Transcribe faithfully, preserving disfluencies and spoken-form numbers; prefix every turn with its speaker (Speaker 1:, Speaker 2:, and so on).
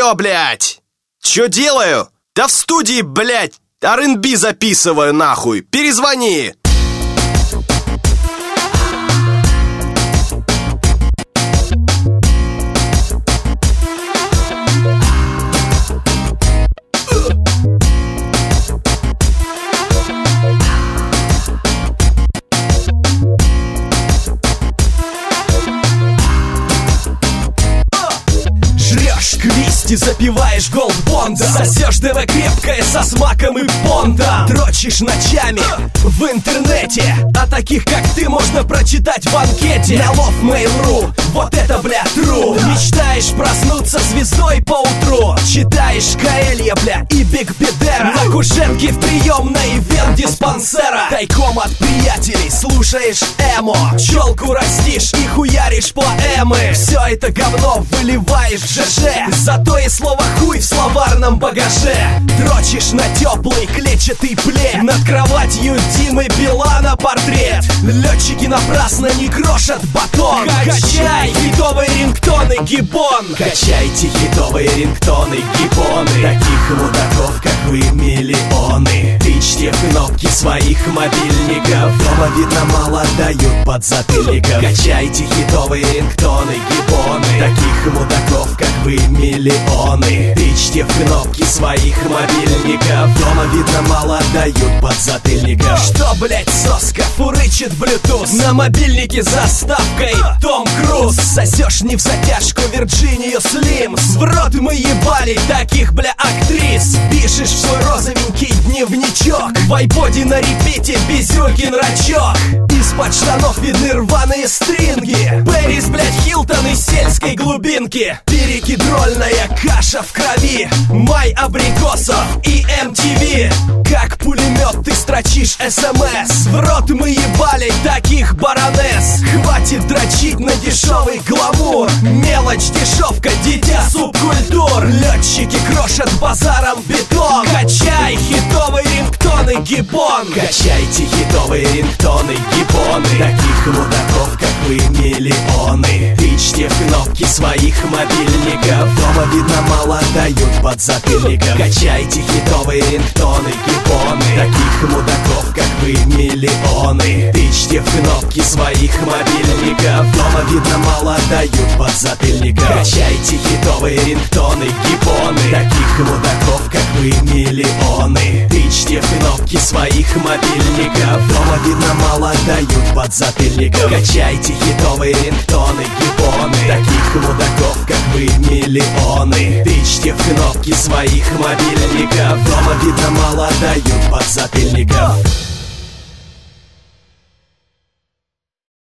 Speaker 1: Чё, блядь? Чё делаю? Да в студии, блядь, ар энд би записываю, нахуй. Перезвони.
Speaker 2: Квисти, запиваешь голдбонда, сосешь ДВ крепкое со смаком и понда. Дрочишь ночами в интернете, а таких как ты можно прочитать в анкете на лов мейл точка ру. Вот это, бля, тру. Мечтаешь проснуться звездой поутру, читаешь Каэлья, бля, и Биг Бедера на кушетке в приемной вен-диспансера. Тайком от приятелей слушаешь эмо, челку растишь и хуяришь поэмы. Все это говно выливаешь в ЖЖ, зато и слово хуй в словарном багаже. Дрочишь на теплый клетчатый плед, над кроватью Димы Билана портрет. Летчики напрасно не крошат батон. Качай хитовые рингтоны, гибон. Качайте хитовые рингтоны, гибоны. Таких мудаков, как вы, миллионы. Тычьте в кнопки своих мобильников, дома видно мало дают подзатыльников. Качайте хитовые рингтоны, гибоны. Таких мудаков, как вы, миллионы. Тычьте в кнопки своих мобильников, дома видно мало дают подзатыльников. Что, блять, соска фурычит Bluetooth на мобильнике с заставкой Том Круз. Сосешь не в затяжку Вирджинию Слимс, в рот мы ебали таких, бля, актрис. Пишешь в свой розовенький дневничок, в айподе на репите Безюлькин рачок. Из-под штанов видны рваные стринги, Пэрис, блять, Хилтон из сельской глубинки. Перекидрольная каша в крови, май абрикосов и эм ти ви. Как пулемет ты строчишь эс эм эс, в рот мы ебали таких баронесс. Хватит дрочить на дешевый гламур, мелочь, дешевка, дитя субкультур. Летчики крошат базаром бетон. Качай хитовые рингтоны, гибон. Качайте хитовые рингтоны, гибоны. Таких мудаков, как вы, миллионы. Тычьте в кнопки своих мобильников, дома видно мало дают подзатыльников. Качайте хитовые рингтоны, гибоны. Таких мудаков, как вы, миллионы. Тычьте в кнопки своих мобильников, дома видно мало дают подзатыльников. Качайте хитовые рингтоны, гибоны. Таких мудаков, как вы, миллионы. Тычьте в кнопки своих мобильников, дома видно мало дают подзатыльников. Качайте хитовые рингтоны, гибоны. Таких мудаков, как вы, миллионы. Тычьте в кнопки своих мобильников, дома видно мало дают подзатыльников.